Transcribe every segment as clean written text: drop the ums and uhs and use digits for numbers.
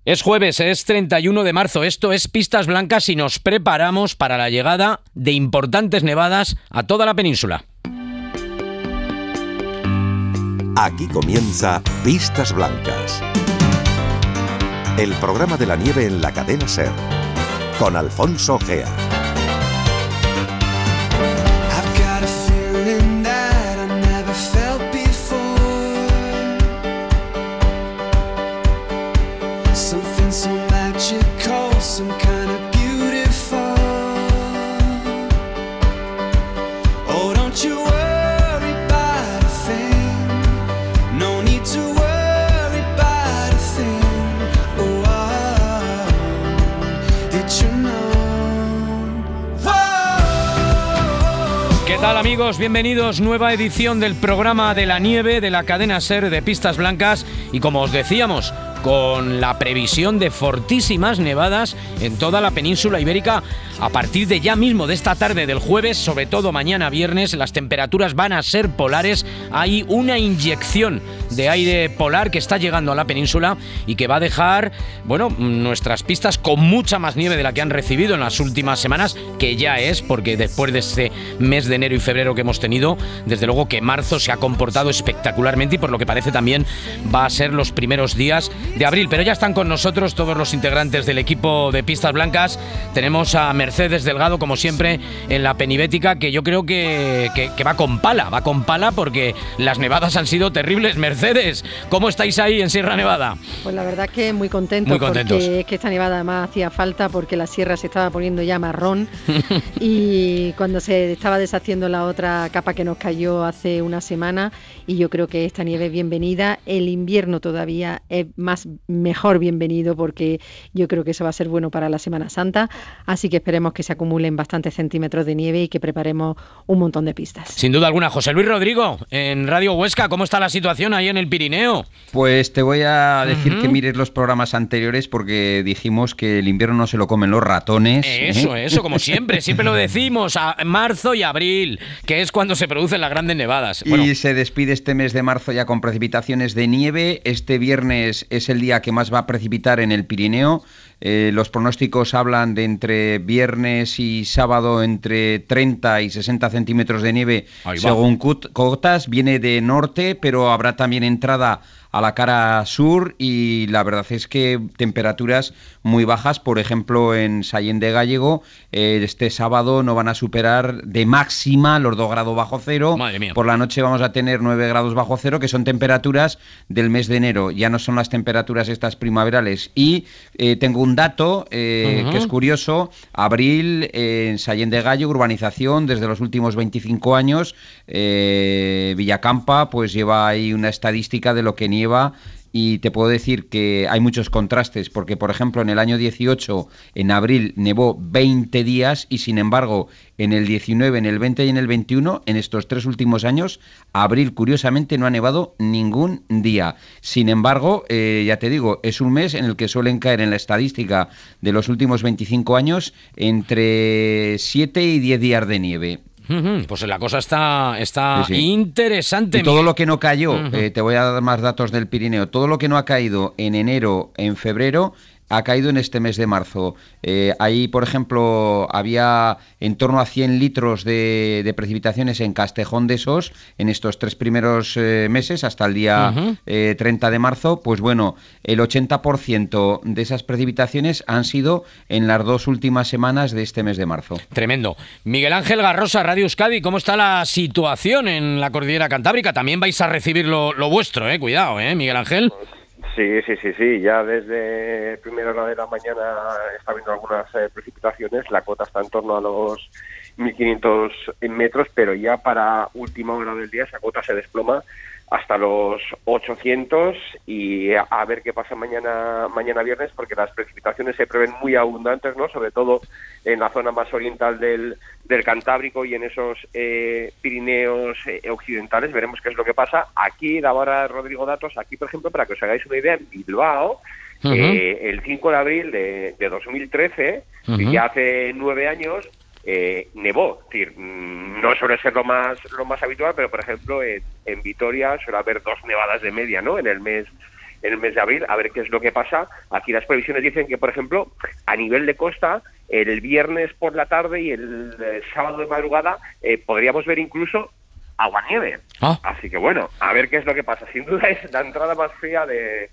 Es jueves, es 31 de marzo, esto es Pistas Blancas y nos preparamos para la llegada de importantes nevadas a toda la península. Aquí comienza Pistas Blancas, el programa de la nieve en la cadena SER, con Alfonso Gea. ¿Qué tal, amigos? Bienvenidos, nueva edición del programa de la nieve de la cadena SER de Pistas Blancas y, como os decíamos, con la previsión de fortísimas nevadas en toda la península ibérica a partir de ya mismo de esta tarde del jueves, sobre todo mañana viernes. Las temperaturas van a ser polares, hay una inyección de aire polar que está llegando a la península y que va a dejar, bueno, nuestras pistas con mucha más nieve de la que han recibido en las últimas semanas, que ya es, porque después de este mes de enero y febrero que hemos tenido, desde luego que marzo se ha comportado espectacularmente y por lo que parece también va a ser los primeros días de abril. Pero ya están con nosotros todos los integrantes del equipo de Pistas Blancas. Tenemos a Mercedes Delgado, como siempre, en la penibética, que yo creo que va con pala porque las nevadas han sido terribles. Mercedes, ¿cómo estáis ahí en Sierra Nevada? Pues la verdad que muy contentos. Porque es que esta nevada además hacía falta, porque la sierra se estaba poniendo ya marrón y cuando se estaba deshaciendo la otra capa que nos cayó hace una semana, y yo creo que esta nieve es bienvenida. El invierno todavía es mejor bienvenido, porque yo creo que eso va a ser bueno para la Semana Santa, así que esperemos que se acumulen bastantes centímetros de nieve y que preparemos un montón de pistas. Sin duda alguna. José Luis Rodrigo, en Radio Huesca, ¿cómo está la situación ahí en el Pirineo? Pues te voy a decir que mires los programas anteriores, porque dijimos que el invierno no se lo comen los ratones. Eso, como siempre lo decimos, a marzo y abril, que es cuando se producen las grandes nevadas. Bueno. Y se despide este mes de marzo ya con precipitaciones de nieve. Este viernes es el día que más va a precipitar en el Pirineo. Los pronósticos hablan de entre viernes y sábado entre 30 y 60 centímetros de nieve según cotas. Viene de norte, pero habrá también entrada a la cara sur, y la verdad es que temperaturas muy bajas. Por ejemplo, en Sallén de Gállego este sábado no van a superar de máxima los 2 grados bajo cero. Madre mía. Por la noche vamos a tener 9 grados bajo cero, que son temperaturas del mes de enero, ya no son las temperaturas estas primaverales. Y tengo un dato que es curioso. Abril en Sallén de Gállego, urbanización desde los últimos 25 años, Villacampa pues lleva ahí una estadística de lo que nieva, y te puedo decir que hay muchos contrastes, porque por ejemplo en el año 18 en abril nevó 20 días y sin embargo en el 19, en el 20 y en el 21, en estos 3 últimos años, abril curiosamente no ha nevado ningún día. Sin embargo, ya te digo, es un mes en el que suelen caer en la estadística de los últimos 25 años entre 7 y 10 días de nieve. Pues la cosa está sí. Interesante. Y todo lo que no cayó, te voy a dar más datos del Pirineo, todo lo que no ha caído en enero, en febrero, ha caído en este mes de marzo. Ahí, por ejemplo, había en torno a 100 litros de precipitaciones en Castejón de Sos en estos 3 primeros meses, hasta el día 30 de marzo. Pues bueno, el 80% de esas precipitaciones han sido en las 2 últimas semanas de este mes de marzo. Tremendo. Miguel Ángel Garrosa, Radio Euskadi, ¿cómo está la situación en la cordillera Cantábrica? También vais a recibir lo vuestro, cuidado, Miguel Ángel. Sí, ya desde primera hora de la mañana está habiendo algunas precipitaciones. La cota está en torno a los 1.500 metros, pero ya para última hora del día esa cota se desploma hasta los 800, y a ver qué pasa mañana viernes, porque las precipitaciones se prevén muy abundantes, ¿no? Sobre todo en la zona más oriental del Cantábrico y en esos Pirineos occidentales. Veremos qué es lo que pasa. Aquí daba ahora Rodrigo datos, aquí por ejemplo, para que os hagáis una idea, en Bilbao, el 5 de abril de 2013, ya hace 9 años, nevó. Es decir, no suele ser lo más habitual, pero por ejemplo en Vitoria suele haber 2 nevadas de media, ¿no? En el mes en el mes de abril, a ver qué es lo que pasa. Aquí las previsiones dicen que, por ejemplo, a nivel de costa, el viernes por la tarde y el sábado de madrugada podríamos ver incluso aguanieve. Así que bueno, a ver qué es lo que pasa. Sin duda es la entrada más fría desde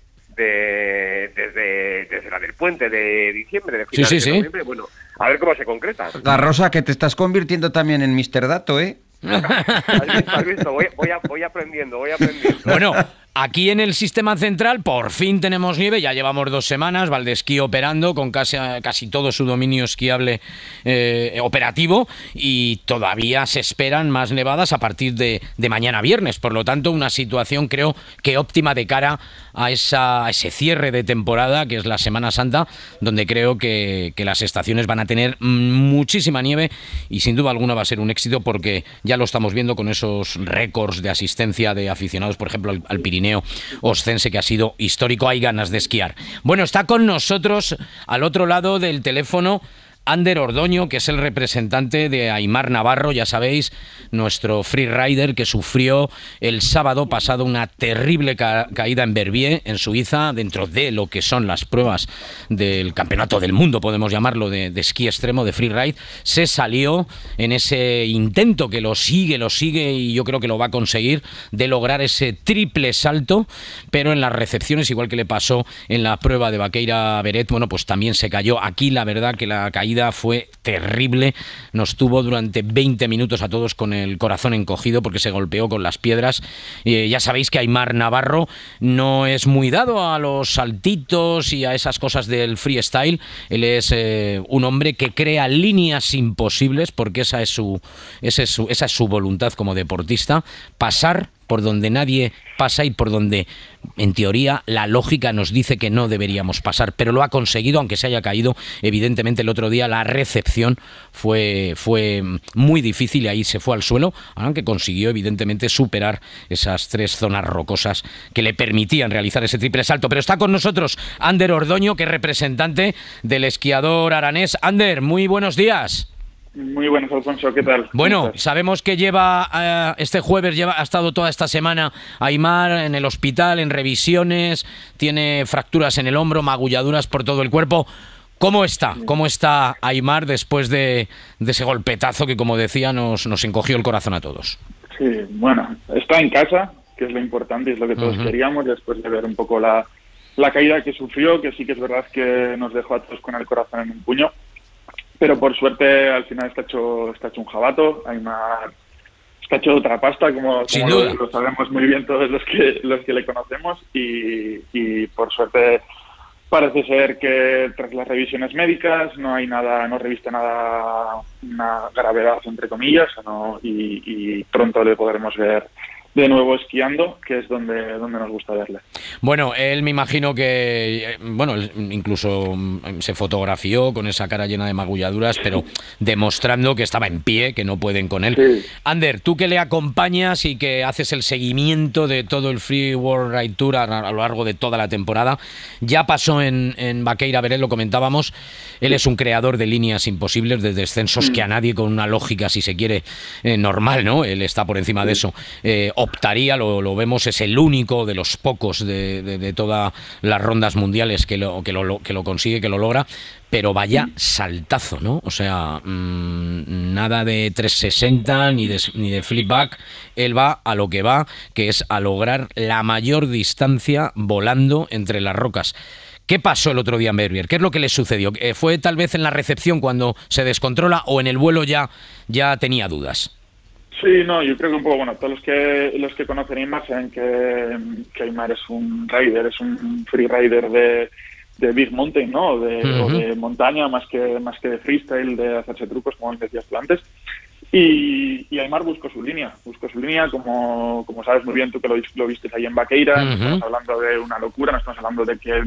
la del puente de diciembre, de finales de noviembre. Bueno, a ver cómo se concreta. Garrosa, que te estás convirtiendo también en Mr. Dato, ¿eh? ¿Has visto? Voy aprendiendo. Bueno, aquí en el sistema central por fin tenemos nieve, ya llevamos 2 semanas, Valdesquí operando con casi todo su dominio esquiable operativo, y todavía se esperan más nevadas a partir de mañana viernes. Por lo tanto, una situación creo que óptima de cara a ese cierre de temporada que es la Semana Santa, donde creo que las estaciones van a tener muchísima nieve y sin duda alguna va a ser un éxito, porque ya lo estamos viendo con esos récords de asistencia de aficionados, por ejemplo, al Pirineo Oscense, que ha sido histórico. Hay ganas de esquiar. Bueno, está con nosotros al otro lado del teléfono Ander Ordoño, que es el representante de Aimar Navarro, ya sabéis, nuestro freerider que sufrió el sábado pasado una terrible caída en Verbier, en Suiza, dentro de lo que son las pruebas del Campeonato del Mundo, podemos llamarlo, de esquí extremo, de freeride. Se salió en ese intento que lo sigue y yo creo que lo va a conseguir, de lograr ese triple salto, pero en las recepciones, igual que le pasó en la prueba de Baqueira Beret, bueno, pues también se cayó. Aquí la verdad que la caída fue terrible, nos tuvo durante 20 minutos a todos con el corazón encogido porque se golpeó con las piedras. Ya sabéis que Aimar Navarro no es muy dado a los saltitos y a esas cosas del freestyle. Él es un hombre que crea líneas imposibles, porque esa es su voluntad como deportista, pasar por donde nadie pasa y por donde, en teoría, la lógica nos dice que no deberíamos pasar, pero lo ha conseguido, aunque se haya caído. Evidentemente, el otro día la recepción fue muy difícil y ahí se fue al suelo, aunque consiguió, evidentemente, superar esas 3 zonas rocosas que le permitían realizar ese triple salto. Pero está con nosotros Ander Ordoño, que es representante del esquiador aranés. Ander, muy buenos días. Muy buenas, Alfonso, ¿qué tal? Bueno, sabemos que este jueves ha estado toda esta semana Aimar en el hospital, en revisiones, tiene fracturas en el hombro, magulladuras por todo el cuerpo. ¿Cómo está? ¿Cómo está Aimar después de ese golpetazo que, como decía, nos encogió el corazón a todos? Sí, bueno, está en casa, que es lo importante y es lo que todos queríamos, después de ver un poco la caída que sufrió, que sí que es verdad que nos dejó a todos con el corazón en un puño. Pero por suerte al final está hecho un jabato. Aimar está hecho de otra pasta, como lo sabemos muy bien todos los que le conocemos, y por suerte parece ser que tras las revisiones médicas no reviste nada, una gravedad entre comillas, y pronto le podremos ver de nuevo esquiando, que es donde nos gusta verle. Bueno, él me imagino que, incluso se fotografió con esa cara llena de magulladuras, pero demostrando que estaba en pie, que no pueden con él. Sí. Ander, tú que le acompañas y que haces el seguimiento de todo el Free World Ride Tour a lo largo de toda la temporada, ya pasó en Baqueira Beret, lo comentábamos, él es un creador de líneas imposibles, de descensos que a nadie, con una lógica, si se quiere, normal, ¿no? Él está por encima de eso. Optaría, lo vemos, es el único de los pocos de todas las rondas mundiales que lo consigue, que lo logra, pero vaya saltazo, ¿no? O sea, nada de 360 ni de flipback. Él va a lo que va, que es a lograr la mayor distancia volando entre las rocas. ¿Qué pasó el otro día en Verbier? ¿Qué es lo que le sucedió? ¿Fue tal vez en la recepción cuando se descontrola, o en el vuelo ya tenía dudas? Sí, no, yo creo que un poco, todos los que conocen a Aimar saben que Aimar es un rider, es un freerider de Big Mountain, ¿no? O de montaña, más que de freestyle, de hacerse trucos, como decías tú antes. Y Aimar buscó su línea, como sabes muy bien tú, que lo viste ahí en Baqueira. No estamos hablando de una locura, no estamos hablando de que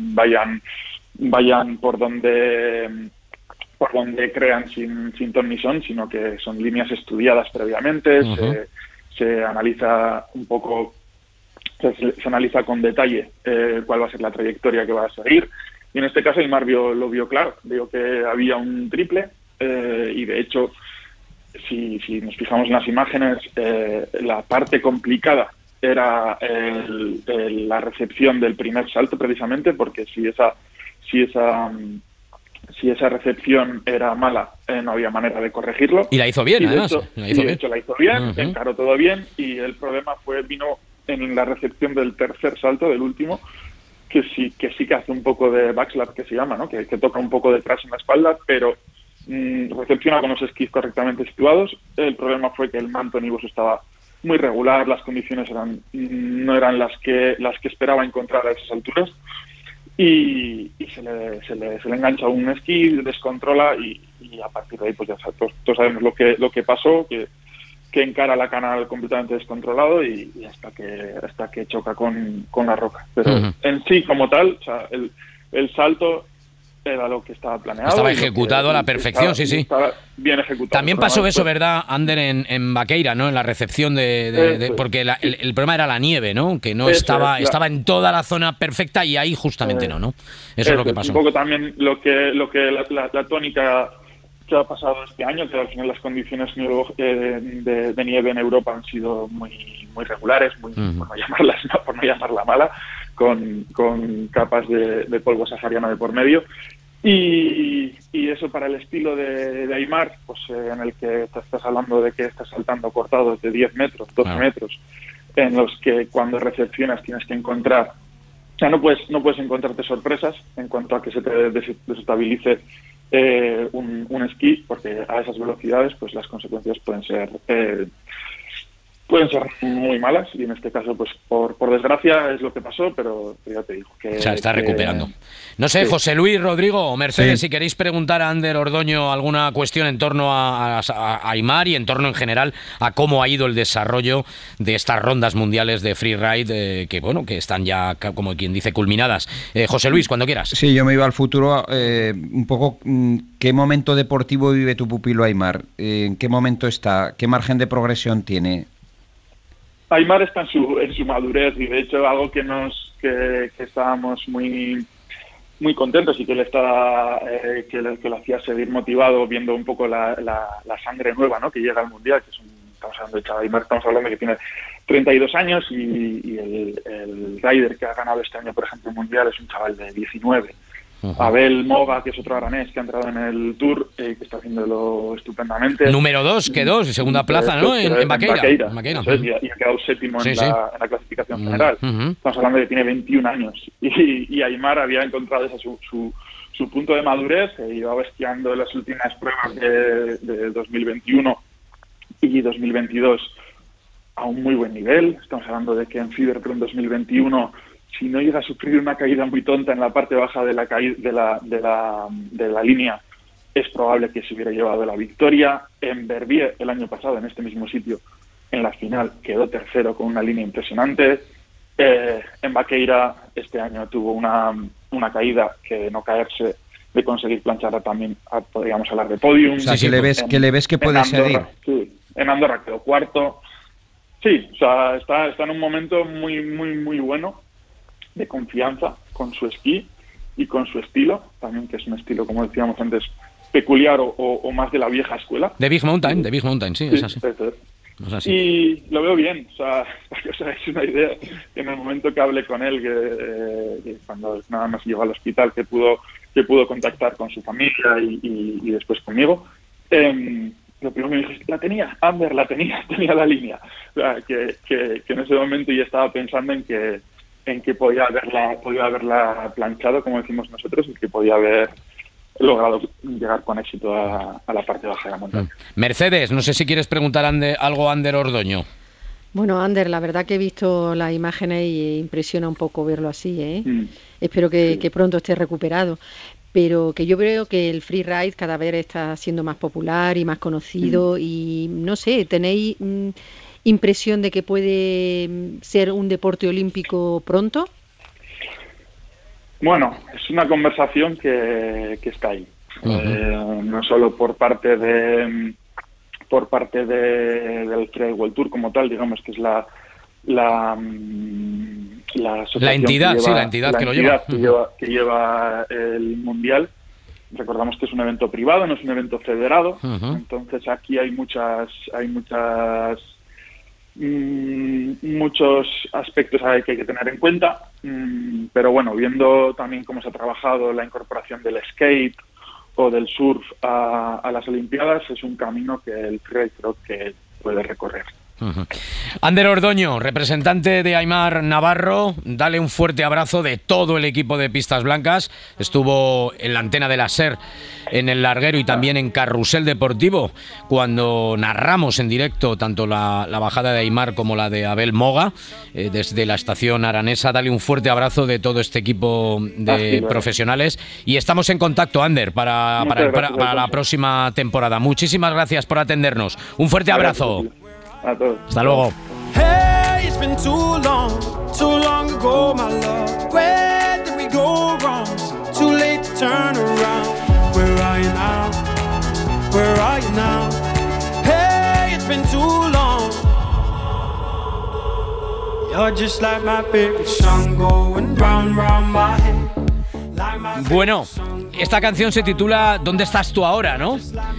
vayan por donde crean sin ton ni son, sino que son líneas estudiadas previamente. Se analiza un poco, se analiza con detalle cuál va a ser la trayectoria que va a seguir, y en este caso Aimar lo vio claro, vio que había un triple, y de hecho si nos fijamos en las imágenes, la parte complicada era la recepción del primer salto, precisamente, porque si esa recepción era mala, no había manera de corregirlo. Y la hizo bien, además. De hecho, la hizo bien, encaró todo bien, y el problema vino en la recepción del tercer salto, del último, que sí que hace un poco de backslap, que se llama, ¿no? Que toca un poco detrás en la espalda, pero recepciona con los esquís correctamente situados. El problema fue que el manto Nibus estaba muy regular, las condiciones no eran las que esperaba encontrar a esas alturas, y se le engancha un esquí, descontrola, y a partir de ahí pues ya todos sabemos lo que pasó, que encara la canal completamente descontrolado y hasta que choca con la roca. Pero en sí, como tal, o sea, el salto era lo que estaba planeado. Estaba ejecutado a la perfección, sí. Estaba bien ejecutado. También pasó eso, ¿verdad, Ander, en Baqueira, ¿no? En la recepción porque el problema era la nieve, ¿no? Que no estaba en toda la zona perfecta, y ahí justamente no. Eso es lo que pasó. Un poco también la tónica que ha pasado este año, que al final las condiciones de nieve en Europa han sido muy regulares, por no llamarla mala, con capas de polvo sahariano de por medio, y eso para el estilo de Aimar, pues en el que te estás hablando de que estás saltando cortados de 10 metros, 12 metros, en los que cuando recepcionas tienes que encontrar, o sea, no puedes encontrarte sorpresas en cuanto a que se te desestabilice un esquí, porque a esas velocidades pues las consecuencias pueden ser muy malas, y en este caso pues por desgracia es lo que pasó, pero ya te digo que... O sea, está recuperando. No sé, sí. José Luis, Rodrigo o Mercedes, si queréis preguntar a Ander Ordoño alguna cuestión en torno a Aimar y en torno en general a cómo ha ido el desarrollo de estas rondas mundiales de freeride, que están ya, como quien dice, culminadas. José Luis, cuando quieras. Sí, yo me iba al futuro, un poco, ¿qué momento deportivo vive tu pupilo Aimar? ¿En qué momento está? ¿Qué margen de progresión tiene? Aimar está en su madurez, y de hecho algo que estábamos muy contentos y que le hacía seguir motivado, viendo un poco la sangre nueva, ¿no? Que llega al mundial, que estamos hablando de Aimar, estamos hablando de que tiene 32 años, y el rider que ha ganado este año, por ejemplo, el mundial, es un chaval de 19. Abel Moga, que es otro aranés que ha entrado en el Tour, que está haciéndolo estupendamente. Número 2, quedó, segunda plaza, ¿no? En Baqueira. Y ha quedado séptimo en la clasificación general. Estamos hablando de que tiene 21 años. Y Aimar había encontrado su punto de madurez, y iba esquiando las últimas pruebas de 2021 y 2022 a un muy buen nivel. Estamos hablando de que en Fiberpro en 2021... si no llega a sufrir una caída muy tonta en la parte baja de la línea, es probable que se hubiera llevado la victoria. En Verbier, el año pasado, en este mismo sitio, en la final, quedó tercero con una línea impresionante. En Baqueira, este año, tuvo una caída que, de no caerse, de conseguir plancharla, también podríamos hablar de podium. O sea, que le ves que puede seguir. Sí, en Andorra quedó cuarto. Sí, o sea, está en un momento muy, muy, muy bueno, de confianza con su esquí y con su estilo, también, que es un estilo, como decíamos antes, peculiar o más de la vieja escuela. De Big Mountain, sí, es así. Es así. Y lo veo bien, o sea, para que os hagáis una idea, en el momento que hablé con él, que cuando nada más llegó al hospital, que pudo contactar con su familia y después conmigo, lo primero que me dijiste, tenía la línea. O sea, que en ese momento ya estaba pensando en que podía haberla planchado, como decimos nosotros, y que podía haber logrado llegar con éxito a la parte baja de la montaña. Mercedes, no sé si quieres preguntar algo a Ander Ordoño. Bueno, Ander, la verdad que he visto las imágenes y impresiona un poco verlo así, ¿eh? Espero que pronto esté recuperado. Pero que yo creo que el freeride cada vez está siendo más popular y más conocido, y no sé, ¿tenéis impresión de que puede ser un deporte olímpico pronto? Bueno, es una conversación que está ahí. No solo por parte del Freeride World Tour como tal, digamos que es la entidad, que lleva el mundial. Recordamos que es un evento privado, no es un evento federado. Entonces aquí hay muchas muchos aspectos que hay que tener en cuenta, pero bueno, viendo también cómo se ha trabajado la incorporación del skate o del surf a las Olimpiadas, es un camino que el freeride creo que puede recorrer. Ander Ordoño, representante de Aimar Navarro, dale un fuerte abrazo de todo el equipo de Pistas Blancas. Estuvo en la antena de la SER, en el larguero y también en Carrusel Deportivo, cuando narramos en directo tanto la bajada de Aimar como la de Abel Moga, desde la estación aranesa. Dale un fuerte abrazo de todo este equipo de profesionales y estamos en contacto, Ander, para la próxima temporada. Muchísimas gracias por atendernos. Un fuerte abrazo. A todos. Hasta luego. Hey, it's been too long ago, my love. Where did we go wrong? Too late to turn around. Where are you now? Where are you now? Hey, it's been too long. You're just like my favorite song going round, round my head. Bueno, esta canción se titula ¿Dónde estás tú ahora?, ¿no?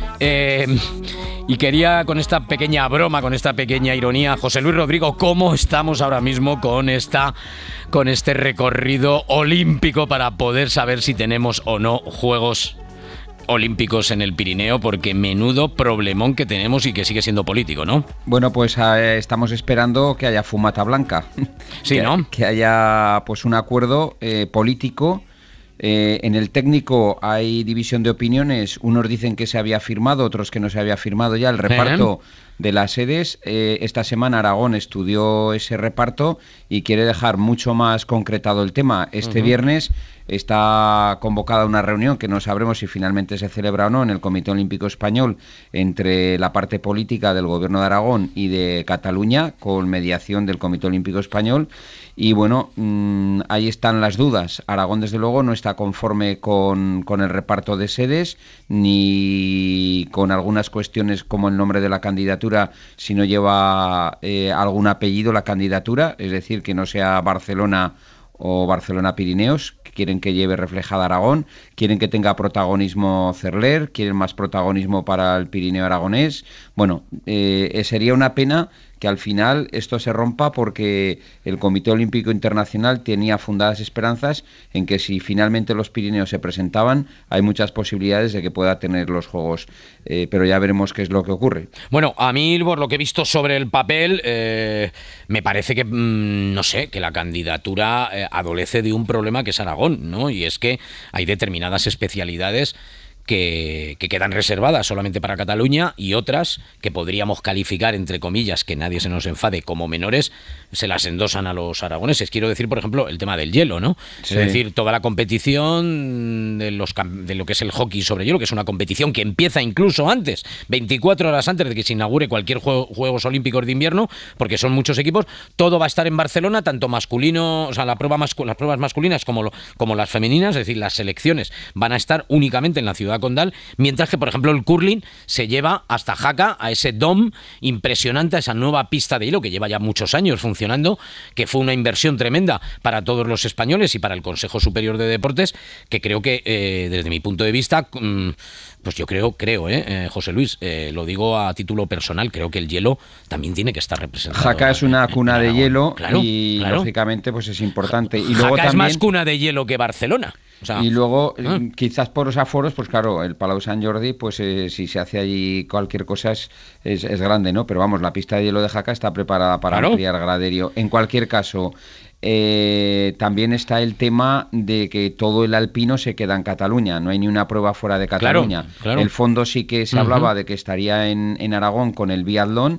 Y quería, con esta pequeña broma, con esta pequeña ironía, José Luis Rodrigo, ¿cómo estamos ahora mismo con este recorrido olímpico para poder saber si tenemos o no Juegos Olímpicos en el Pirineo? Porque menudo problemón que tenemos y que sigue siendo político, ¿no? Bueno, pues estamos esperando que haya fumata blanca. Sí, ¿no? Que haya pues un acuerdo político. En el técnico hay división de opiniones. Unos dicen que se había firmado, otros que no se había firmado ya el reparto de las sedes. Esta semana Aragón estudió ese reparto y quiere dejar mucho más concretado el tema. Este viernes está convocada una reunión que no sabremos si finalmente se celebra o no en el Comité Olímpico Español entre la parte política del Gobierno de Aragón y de Cataluña, con mediación del Comité Olímpico Español. Y bueno, ahí están las dudas. Aragón, desde luego, no está conforme con el reparto de sedes, ni con algunas cuestiones como el nombre de la candidatura, si no lleva algún apellido la candidatura, es decir, que no sea Barcelona o Barcelona Pirineos, que quieren que lleve reflejada Aragón, quieren que tenga protagonismo Cerler, quieren más protagonismo para el Pirineo aragonés. Bueno, sería una pena que al final esto se rompa, porque el Comité Olímpico Internacional tenía fundadas esperanzas en que si finalmente los Pirineos se presentaban, hay muchas posibilidades de que pueda tener los Juegos, pero ya veremos qué es lo que ocurre. Bueno, a mí, por lo que he visto sobre el papel, me parece que, no sé, que la candidatura adolece de un problema que es Aragón, ¿no? Y es que hay determinadas especialidades que quedan reservadas solamente para Cataluña y otras que podríamos calificar, entre comillas, que nadie se nos enfade, como menores, se las endosan a los aragoneses. Quiero decir, por ejemplo, el tema del hielo, ¿no? Sí. Es decir, toda la competición de lo que es el hockey sobre hielo, que es una competición que empieza incluso antes, 24 horas antes de que se inaugure cualquier Juegos Olímpicos de invierno, porque son muchos equipos, todo va a estar en Barcelona, tanto masculino, o sea, las pruebas masculinas como las femeninas, es decir, las selecciones van a estar únicamente en la ciudad condal, mientras que, por ejemplo, el curling se lleva hasta Jaca, a ese dom impresionante, a esa nueva pista de hielo que lleva ya muchos años funcionando, que fue una inversión tremenda para todos los españoles y para el Consejo Superior de Deportes, que creo que, desde mi punto de vista, pues yo creo, José Luis, lo digo a título personal, creo que el hielo también tiene que estar representado. Jaca es una cuna de hielo, claro, y lógicamente pues es importante. Y Jaca luego es también, más cuna de hielo que Barcelona. O sea, y luego, quizás por los aforos, pues claro, el Palau Sant Jordi, pues si se hace allí cualquier cosa es grande, ¿no? Pero vamos, la pista de hielo de Jaca está preparada para ampliar graderío. En cualquier caso, también está el tema de que todo el alpino se queda en Cataluña, no hay ni una prueba fuera de Cataluña. Claro. El fondo sí que se hablaba de que estaría en Aragón con el biatlón,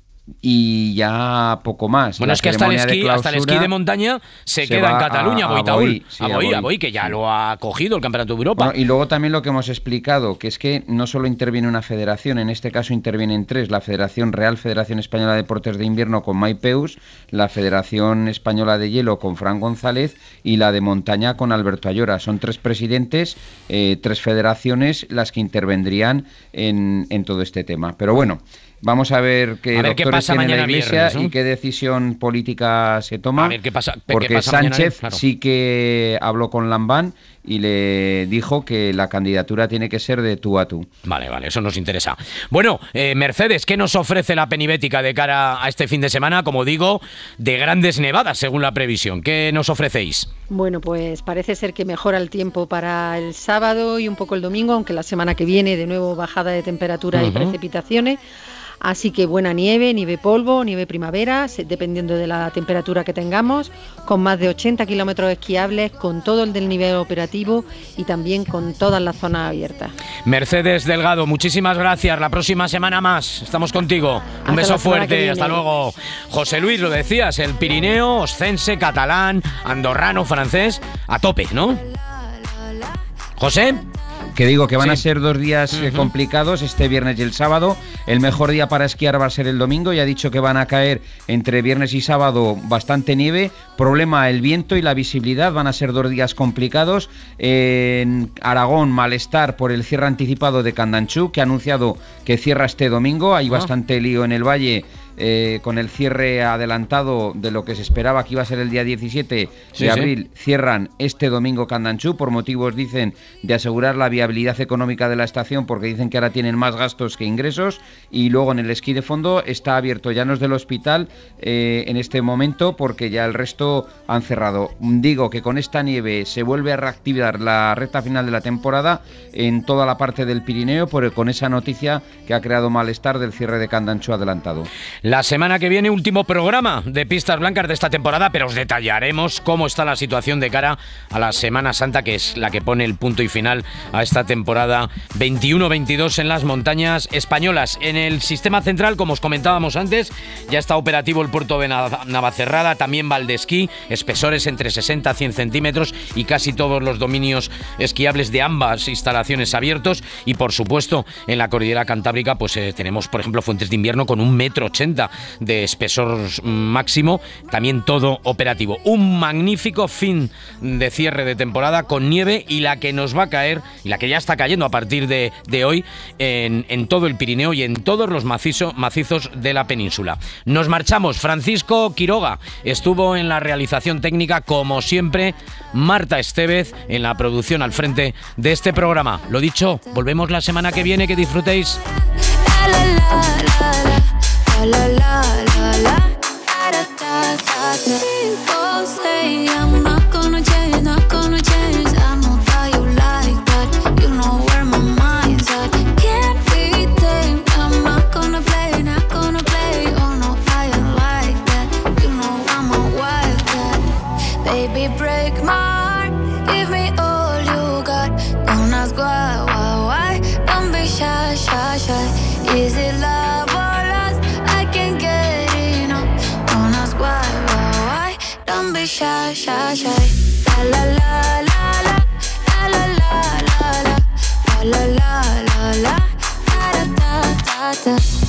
y ya poco más. Bueno, es que hasta el esquí de montaña se queda en Cataluña, a Boí, que ya lo ha cogido el Campeonato de Europa. Bueno, y luego también lo que hemos explicado, que es que no solo interviene una federación, en este caso intervienen tres: la Real Federación Española de Deportes de Invierno con Mai Peus, la Federación Española de Hielo con Fran González y la de Montaña con Alberto Ayora. Son tres presidentes, tres federaciones las que intervendrían en todo este tema. Pero bueno, vamos a ver qué doctores tiene la Iglesia viernes, ¿no? Y qué decisión política se toma. A ver qué pasa. Porque qué pasa Sánchez mañana, sí que habló con Lambán y le dijo que la candidatura tiene que ser de tú a tú. Vale, eso nos interesa. Bueno, Mercedes, ¿qué nos ofrece la penibética de cara a este fin de semana? Como digo, de grandes nevadas según la previsión. ¿Qué nos ofrecéis? Bueno, pues parece ser que mejora el tiempo para el sábado y un poco el domingo, aunque la semana que viene de nuevo bajada de temperatura y precipitaciones. Así que buena nieve polvo, nieve primavera, dependiendo de la temperatura que tengamos, con más de 80 kilómetros esquiables, con todo el del nivel operativo y también con todas las zonas abiertas. Mercedes Delgado, muchísimas gracias. La próxima semana más. Estamos contigo. Un beso fuerte. Hasta luego. José Luis, lo decías, el Pirineo, oscense, catalán, andorrano, francés, a tope, ¿no? José. Que digo que van a ser 2 días complicados, este viernes y el sábado. El mejor día para esquiar va a ser el domingo. Ya ha dicho que van a caer entre viernes y sábado bastante nieve. Problema el viento y la visibilidad. Van a ser 2 días complicados. En Aragón, malestar por el cierre anticipado de Candanchú, que ha anunciado que cierra este domingo. Hay bastante lío en el valle. Con el cierre adelantado de lo que se esperaba que iba a ser el día 17 de abril, cierran este domingo Candanchú por motivos, dicen, de asegurar la viabilidad económica de la estación, porque dicen que ahora tienen más gastos que ingresos. Y luego en el esquí de fondo está abierto Llanos del Hospital en este momento, porque ya el resto han cerrado. Digo que con esta nieve se vuelve a reactivar la recta final de la temporada en toda la parte del Pirineo, con esa noticia que ha creado malestar del cierre de Candanchú adelantado. La semana que viene, último programa de Pistas Blancas de esta temporada, pero os detallaremos cómo está la situación de cara a la Semana Santa, que es la que pone el punto y final a esta temporada 21-22 en las montañas españolas. En el sistema central, como os comentábamos antes, ya está operativo el puerto de Navacerrada, también Valdesquí, espesores entre 60 a 100 centímetros y casi todos los dominios esquiables de ambas instalaciones abiertos. Y por supuesto, en la cordillera cantábrica pues tenemos, por ejemplo, Fuentes de Invierno con 1,80 m de espesor máximo, también todo operativo. Un magnífico fin de cierre de temporada con nieve, y la que nos va a caer, y la que ya está cayendo a partir de hoy en todo el Pirineo y en todos los macizos de la península. Nos marchamos. Francisco Quiroga estuvo en la realización técnica, como siempre, Marta Estevez en la producción al frente de este programa. Lo dicho, volvemos la semana que viene, que disfrutéis. La la la la da da da. People say I'm not gonna change, not gonna change. I know that you like that. You know where my mind's at. Can't be tamed. I'm not gonna play, not gonna play. Oh no, I ain't like that. You know I'm a wildcat. Baby, break my heart. Give me all you got. Don't ask why. Don't be shy, shy, shy. Is it love? Shy, shy, shy. La la la la la la la la la la la la la la da da da da.